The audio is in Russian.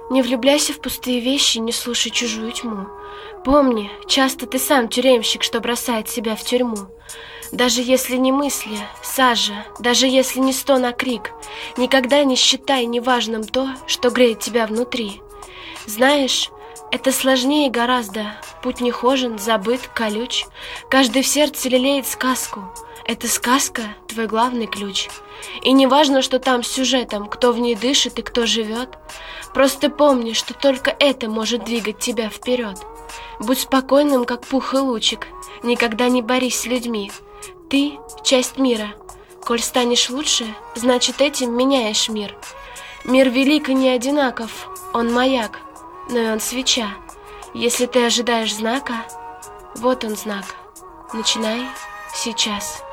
Не влюбляйся в пустые вещи, не слушай чужую тьму. Помни, часто ты сам тюремщик, что бросает себя в тюрьму. Даже если не мысли, сажа, даже если не стон, а крик, никогда не считай неважным то, что греет тебя внутри. Знаешь, это сложнее гораздо, путь нехожен, забыт, колюч. Каждый в сердце лелеет сказку, эта сказка — твой главный ключ. И не важно, что там с сюжетом, кто в ней дышит и кто живет. Просто помни, что только это может двигать тебя вперед. Будь спокойным, как пух и лучик, никогда не борись с людьми. Ты — часть мира. Коль станешь лучше, значит, этим меняешь мир. Мир велик и не одинаков, он маяк, но и он свеча. Если ты ожидаешь знака, вот он знак. Начинай сейчас.